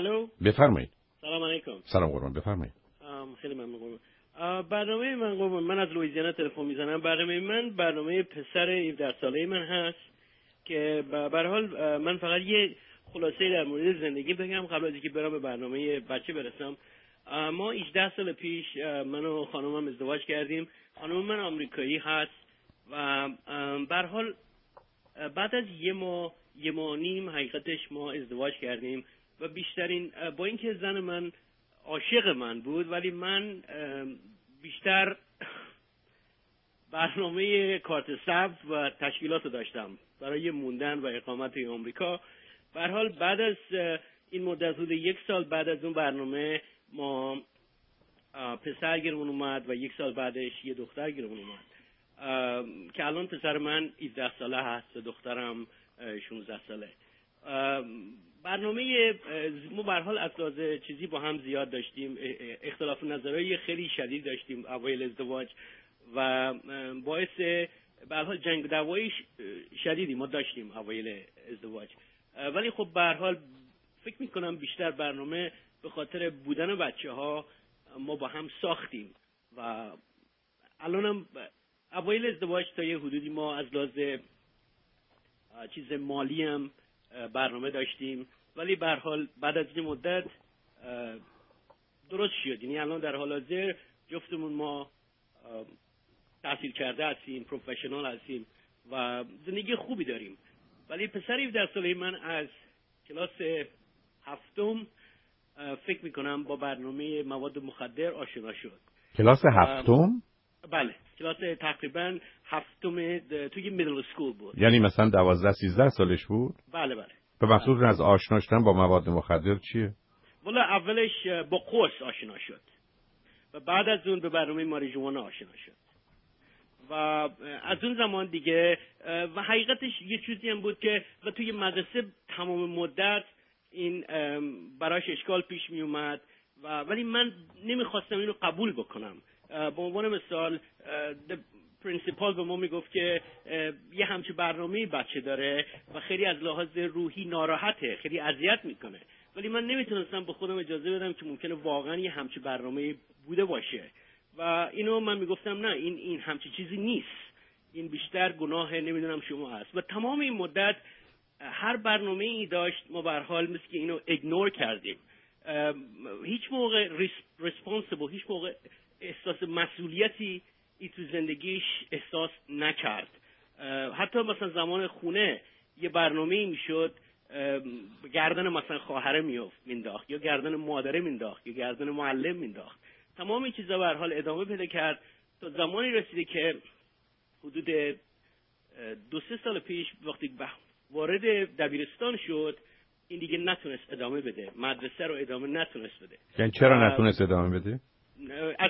الو بفرمایید. سلام علیکم. سلام قربان، بفرمایید. خیلی ممنون قربان. برنامه من قربان، من از لوئیزیانا تلفن میزنم. برنامه پسر 17 ساله من هست که به هر حال من فقط یه خلاصه در مورد زندگی بگم قبل از اینکه برم به برنامه بچه برسم. ما 18 سال پیش من و خانومم ازدواج کردیم. خانم من آمریکایی هست و به هر حال بعد از یه ماه و نیم حقیقتش ما ازدواج کردیم و بیشترین با اینکه زن من عاشق من بود ولی من بیشتر برنامه کارت سبز و تشکیلات داشتم برای موندن و اقامت توی آمریکا. به هر حال بعد از این مدت حدود 1 سال بعد از اون برنامه ما پسر گیرمون اومد و 1 سال بعدش یه دختر گیرمون اومد که الان پسر من 17 ساله هست و دخترم 16 ساله. برنامه ما به هر حال اساس چیزی با هم زیاد داشتیم، اختلاف نظرهای خیلی شدید داشتیم اوایل ازدواج و باعث به هر حال جنگ و دعوای شدیدی ما داشتیم اوایل ازدواج. ولی خب به هر حال فکر می‌کنم بیشتر برنامه به خاطر بودن بچه‌ها ما با هم ساختیم و الانم اوایل ازدواج تا یه حدودی ما از لحاظ چیز مالی هم برنامه داشتیم ولی به هر حال بعد از این مدت درست شد. یعنی الان در حال حاضر جفتمون ما تحصیل کرده هستیم، پروفشنال هستیم و زندگی خوبی داریم. ولی پسر 17 ساله من از کلاس 7 فکر میکنم با برنامه مواد مخدر آشنا شد. کلاس 7؟ بله، کلاس تقریبا 7 توی میدل اسکول بود. یعنی مثلا 12-13 سالش بود؟ بله بله. به مقصود از آشنا شدن با مواد مخدر چیه؟ والا اولش با قرص آشنا شد و بعد از اون به برنامه ماریجوانا آشنا شد و از اون زمان دیگه و حقیقتش یه چیزی هم بود که و توی مدرسه تمام مدت این براش اشکال پیش می اومد ولی من نمیخواستم اینو قبول بکنم. به عنوان مثال پرینسیپال به ما میگفت که یه همچه برنامه بچه داره و خیلی از لحاظ روحی ناراحته، خیلی اذیت میکنه، ولی من نمیتونستم به خودم اجازه بدم که ممکنه واقعا یه همچه برنامه بوده باشه و اینو من میگفتم نه، این همچه چیزی نیست، این بیشتر گناه نمیدونم شما هست. و تمام این مدت هر برنامه ای داشت ما به هر حال مثل که اینو ایگنور کردیم. هیچ موقع ریسپانسیبل، هیچ موقع احساس مسئولیتی ای تو زندگیش احساس نکرد. حتی مثلا زمان خونه یه برنامه‌ای میشد گردن مثلا خواهره مینداخت یا گردن مادره مینداخت یا گردن معلم مینداخت. تمام این چیزا به هر حال ادامه پیدا کرد تا زمانی رسیده که حدود 2-3 سال پیش وقتی وارد دبیرستان شد این دیگه نتونست ادامه بده، مدرسه رو ادامه نتونست بده. یعنی چرا نتونست ادامه بده؟ از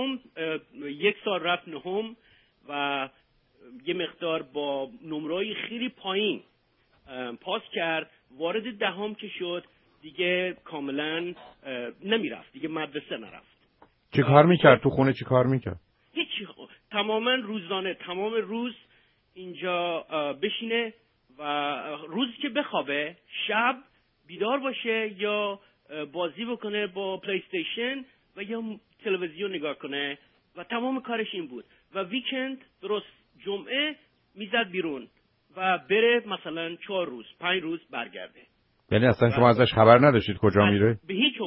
1 سال رفت 9 و یه مقدار با نمره‌های خیلی پایین پاس کرد. وارد 10 که شد دیگه کاملا نمیرفت، دیگه مدرسه نرفت. چی کار میکرد تو خونه؟ چی کار میکرد؟ هیچی، تماما روزانه تمام روز اینجا بشینه و روزی که بخوابه شب بیدار باشه یا بازی بکنه با پلی استیشن و یا تلویزیون نگاه کنه و تمام کارش این بود. و ویکند درست جمعه میزد بیرون و بره مثلا 4 روز 5 روز برگرده. یعنی اصلا شما ازش خبر نداشتید کجا میره؟ به هیچ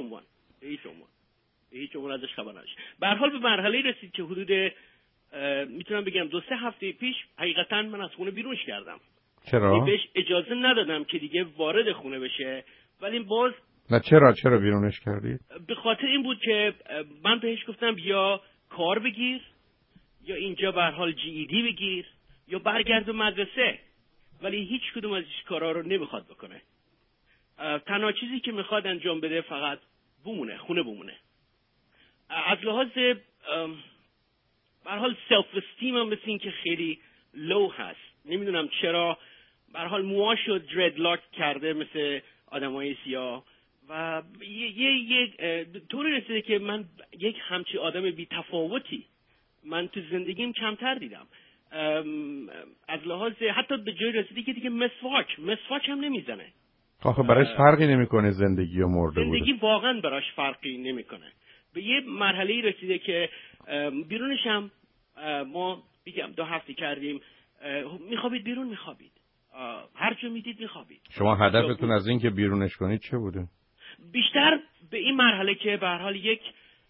عنوان ازش خبر نداشت. به هر حال به مرحله رسید که حدود میتونم بگم 2-3 هفته پیش حقیقتا من از خونه بیرونش کردم. چرا؟ بهش اجازه ندادم که دیگه وارد خونه بشه. ولی باز نه چرا بیرونش کردید؟ به خاطر این بود که من بهش گفتم یا کار بگیر یا اینجا به هر حال GED بگیر یا برگرد به مدرسه، ولی هیچ کدوم از این کارا رو نمیخواد بکنه. تنها چیزی که میخواد انجام بده فقط خونه بمونه. از لحاظ به هر حال سلف استیم هم مثل این که خیلی لو هست. نمیدونم چرا به هر حال موهاشو دردلاک کرده مثل آدمای سیاه و یه طوری رسیده که من یک همچی آدم بی تفاوتی من تو زندگیم کمتر دیدم. از لحاظ حتی به جای رسیده که دیگه مسواک هم نمیزنه. آخه براش فرقی نمیکنه زندگی و مرده بوده. زندگی واقعا براش فرقی نمیکنه. به یه مرحله رسیده که بیرونش هم ما بگم 2 هفته کردیم، میخوابید بیرون، میخوابید هر جا میدید میخوابید. شما هدفتون از این که بیرونش کنید چه بوده؟ بیشتر به این مرحله که به هر حال یک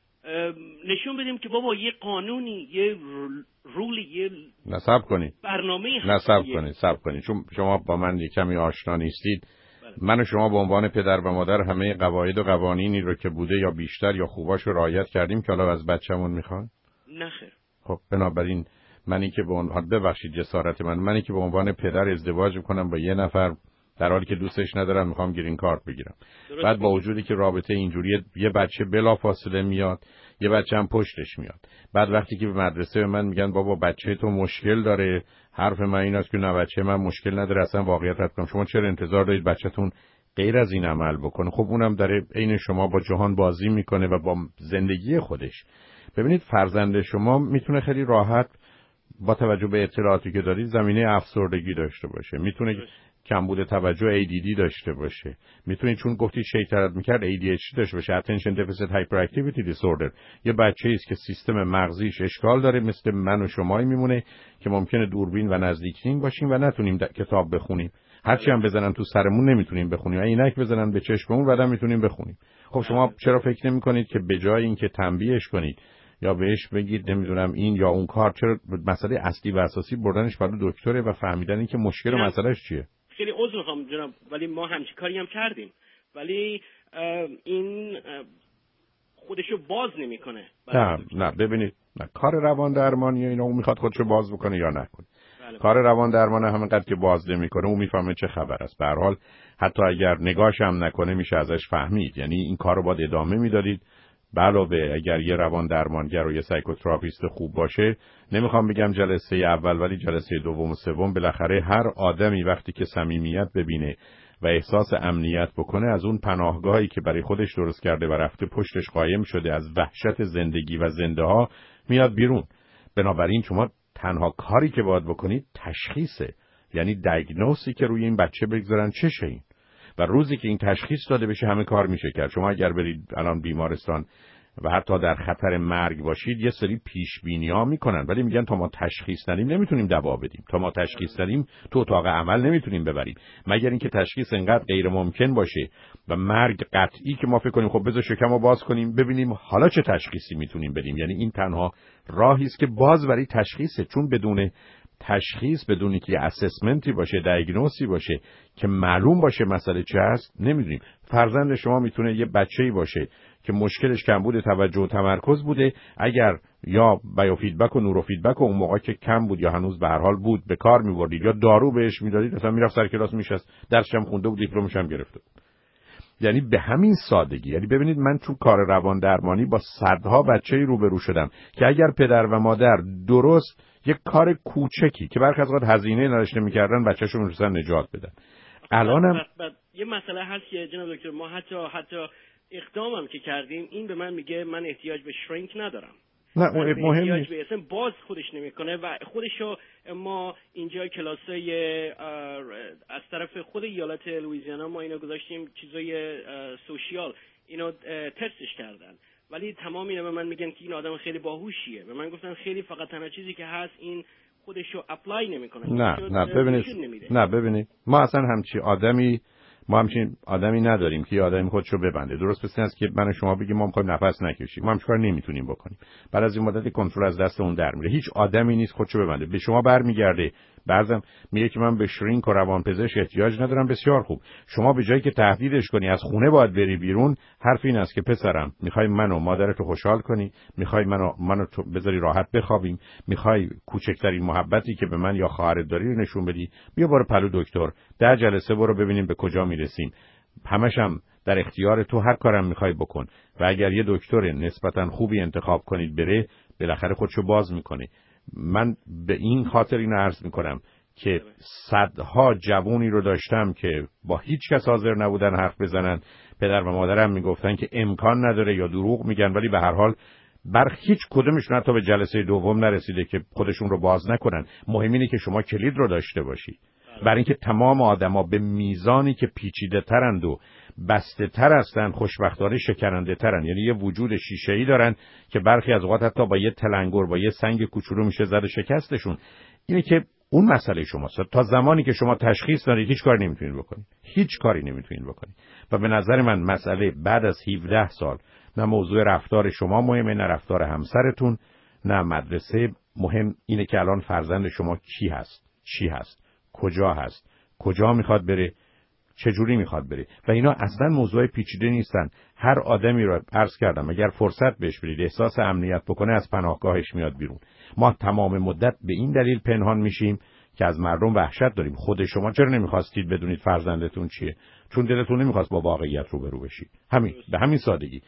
نشون بدیم که بابا یه قانونی، یه رولی، یه نصب کنید، برنامه‌ای نصب کنید. چون شما با من یک کمی آشنا نیستید. من و شما به عنوان پدر و مادر همه قواعد و قوانینی رو که بوده یا بیشتر یا خوباش رو رعایت کردیم که حالا از بچه‌مون میخوان؟ نه خیر. خب بنابراین منی که به عنوان ببخشید جسارت منی که به عنوان پدر ازدواج میکنم با یه نفر در حالی که دوستش ندارم، میخوام گرین کارت بگیرم، بعد با وجودی که رابطه اینجوری یه بچه بلافاصله میاد، یه بچه هم پشتش میاد، بعد وقتی که به مدرسه به من میگن بابا بچه تو مشکل داره، حرف من این است که نه بچه من مشکل نداره، اصلا واقعیت رد کنم، شما چرا انتظار دارید بچه‌تون غیر از این عمل بکنه؟ خب اونم داره عین شما با جهان بازی میکنه و با زندگی خودش. ببینید فرزند شما میتونه خیلی راحت با توجه به اطلاعاتی که دارید زمینه افسردگی داشته باشه، میتونه کمبود توجه ADD داشته باشه، میتونه چون گفتی شیطنت میکرد ADHD داشته باشه، Attention Deficit Hyperactivity Disorder. یه بچه‌ای است که سیستم مغزیش اشکال داره، مثل من و شمایی میمونه که ممکنه دوربین و نزدیکین باشیم و نتونیم کتاب بخونیم، هرچی هم بزنن تو سرمون نمیتونیم بخونیم، عینک بزنن به چشممون بعدم میتونیم بخونیم. خب شما چرا فکر نمی‌کنید که به جای اینکه تنبیهش کنید یا بهش بگید نمیدونم این یا اون کار، چرا مسئله اصلی و اساسی بردنش برای دکتره و فهمیدن این که مشکل و مسئلهش چیه؟ خیلی عذر میخوام جناب، ولی ما همچین کاری هم کردیم، ولی این خودشو باز نمیکنه. نه ببینید، نه کار روان درمانی اینا اون میخواد خودشو باز بکنه یا نکنه. بله. کار روان درمان همینقدر که باز نمیکنه اون میفهمه چه خبر است. به هر حال حتی اگر نگاش هم نکنه میشه ازش فهمید، یعنی این کارو باید ادامه میدادید. علاوه اگر یه روان درمانگر و یه سایکوتراپیست خوب باشه، نمیخوام بگم جلسه اول ولی جلسه دوم و سوم، بالاخره هر آدمی وقتی که صمیمیت ببینه و احساس امنیت بکنه، از اون پناهگاهی که برای خودش درست کرده و رفته پشتش قایم شده، از وحشت زندگی و زنده ها میاد بیرون. بنابراین شما تنها کاری که باید بکنید تشخیصه، یعنی دیاگنوزی که روی این بچه بگذارن چشه این، و روزی که این تشخیص داده بشه همه کار میشه کرد. شما اگر برید الان بیمارستان و حتی در خطر مرگ باشید، یه سری پیش بینی ها میکنن، ولی میگن تا ما تشخیص ندیم نمیتونیم دوا بدیم، تا ما تشخیص ندیم تو اتاق عمل نمیتونیم ببریم، مگر اینکه تشخیص انقدر غیر ممکن باشه و مرگ قطعی که ما فکر کنیم خب بذار شکمو باز کنیم ببینیم حالا چه تشخیصی میتونیم بدیم. یعنی این تنها راهی است که باز برای تشخیصه، چون بدون تشخیص، بدونی که اسسمنتی باشه، دیاگنوزی باشه که معلوم باشه مسئله چه است، نمیدونیم. فرزند شما میتونه یه بچه‌ای باشه که مشکلش کمبود توجه و تمرکز بوده، اگر یا بیوفیدبک و نوروفیدبک و اون موقع که کم بود یا هنوز به هر حال بود به کار می‌بردید یا دارو بهش میدادید، مثلا میرفت سر کلاس میشست، درسش هم خونده بود، دیپلمش هم گرفته. یعنی به همین سادگی. یعنی ببینید من تو کار روان درمانی با صدها بچه‌ای روبرو شدم که اگر پدر و مادر درست یک کار کوچکی که برخی از اوقات هزینه نداشته می‌کردن بچه‌شون می‌تونن نجات بدن. الانم یه مسئله هست که جناب دکتر ما حتی اقدامم که کردیم، این به من میگه من احتیاج به شرینک ندارم. نه اون مهم نیست. اصلا باز خودش نمیکنه و خودشو ما اینجا کلاسای از طرف خود ایالت لوئیزیانا ما اینو گذاشتیم چیزای سوشیال، اینو تستش کردن، ولی تمام اینا به من میگن که این آدم خیلی باهوشیه. به من گفتن خیلی فقط تنها چیزی که هست این خودشو اپلای نمیکنه. نه ببینید ما اصلا همچین آدمی نداریم که آدمی خودشو ببنده. درست مثل است که من و شما بگیم ما می‌خوایم نفس نکشیم، ما هم کار نمیتونیم بکنیم، بعد از این مدت کنترل از دست اون در میره. هیچ آدمی نیست خودشو ببنده. به شما برمیگرده، بعضم میگه که من به شرینک و روانپزشک احتیاج ندارم. بسیار خوب، شما به جایی که تهدیدش کنی از خونه باید بری بیرون، حرف این است که پسرم میخوای منو مادرتو خوشحال کنی، میخوای منو تو بذاری راحت بخوابیم، میخوای کوچکترین محبتی که به من یا خواهرت داری رو نشون بدی، بیا برو پلو دکتر، 10 جلسه برو ببینیم به کجا میرسیم. همش هم در اختیار تو، هر کارم میخوای بکن. و اگر یه دکتر نسبتا خوبی انتخاب کنید بره، بالاخره خودشو باز میکنه. من به این خاطر اینو عرض میکنم که صدها جوونی رو داشتم که با هیچ کس حاضر نبودن حرف بزنن، پدر و مادرم میگفتن که امکان نداره یا دروغ میگن، ولی به هر حال بر هیچ کدومشون حتی به جلسه دوم نرسیده که خودشون رو باز نکنن. مهم اینه که شما کلید رو داشته باشی. برای اینکه تمام آدما به میزانی که پیچیده ترند و بسته تر هستند خوشبختانه شکننده ترن. یعنی یه وجود شیشه‌ای دارن که برخی از اوقات حتی با یه تلنگر با یه سنگ کوچولو میشه زد شکستشون. اینه که اون مسئله شماست. تا زمانی که شما تشخیص دارید هیچ کاری نمیتونید بکنید. هیچ کاری نمیتونید بکنید. و به نظر من مسئله بعد از 17 سال نه موضوع رفتار شما مهمه، نه رفتار همسرتون، نه مدرسه. مهم اینه که الان فرزند شما کی هست، چی هست، کجا هست، کجا میخواد بره، چجوری میخواد بره. و اینا اصلا موضوع پیچیده نیستن. هر آدمی رو عرض کردم اگر فرصت بهش بدید احساس امنیت بکنه از پناهگاهش میاد بیرون. ما تمام مدت به این دلیل پنهان میشیم که از مردم وحشت داریم. خود شما چرا نمیخواستید بدونید فرزندتون چیه؟ چون دلتون نمیخواست با واقعیت روبرو بشید. همین، به همین سادگی.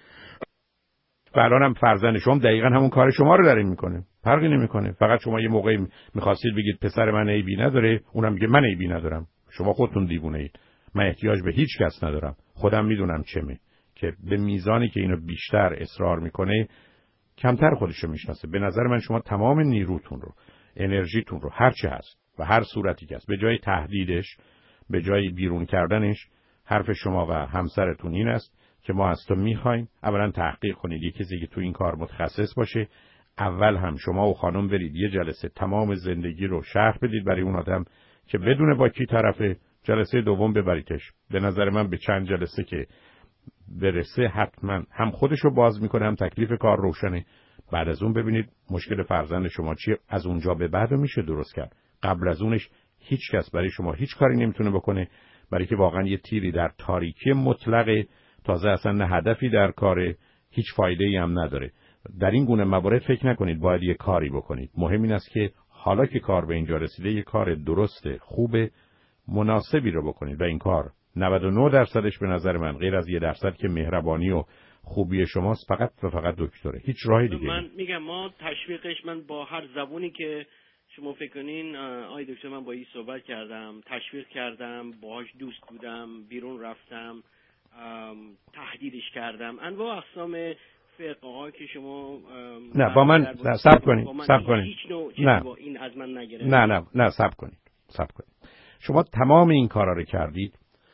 و الانم فرزند شما دقیقاً همون کار شما رو داره میکنه. فرقی نمیکنه. فقط شما یه موقعی میخواستید بگید پسر من عیبی نداره، اونم میگه من عیبی ندارم. شما خودتون دیوونه اید. من احتیاج به هیچ کس ندارم. خودم میدونم چمه. که به میزانی که اینو بیشتر اصرار میکنه کمتر خودشو میشناسه. به نظر من شما تمام نیروتون رو، انرژیتون رو، هر چه هست و هر صورتی که هست، به جای تهدیدش، به جای بیرون کردنش، حرف شما و همسرتون این است که ما از تو میخوایم اولا تحقیق کنید یه کسی که تو این کار متخصص باشه. اول هم شما و خانم برید یه جلسه تمام زندگی رو شرح بدید برای اون آدم که بدونه با کی طرفه. جلسه دوم ببریدش. به نظر من به چند جلسه که برسه حتما هم خودشو باز میکنه، هم تکلیف کار روشنه. بعد از اون ببینید مشکل فرزند شما چیه. از اونجا به بعد میشه درست کرد. قبل از اونش هیچ کس برای شما هیچ کاری نمیتونه بکنه، برای که واقعا یه تیری در تاریکی مطلقه. تازه اصلا نه هدفی در کاره، هیچ فایده‌ای هم نداره. در این گونه موارد فکر نکنید باید یه کاری بکنید. مهم این است که حالا که کار به اینجا رسیده یه کار درسته، خوبه، مناسبی رو بکنید. و این کار 99%ش به نظر من غیر از 1% که مهربانی و خوبی شماست فقط و فقط دکتره. هیچ راهی دیگه من میگم ما تشویقش، من با هر زبونی که شما فکر کنین آی دکتر من با این صحبت کردم، تشویق کردم، باهاش دوست بودم، بیرون رفتم، تهدیدش کردم، انواع اقسام فقه‌ها که شما نه با من صبر کنید. هیچ نوع نه با این از من نگرفت. نه صبر کنید. شما تمام این کارا رو کردید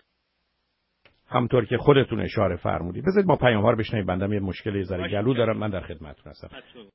همطور که خودتون اشاره فرمودید. بذارید ما پیام‌ها رو بشنویم. بندم یه مشکل ذره گلو دارم. من در خدمتتون هستم.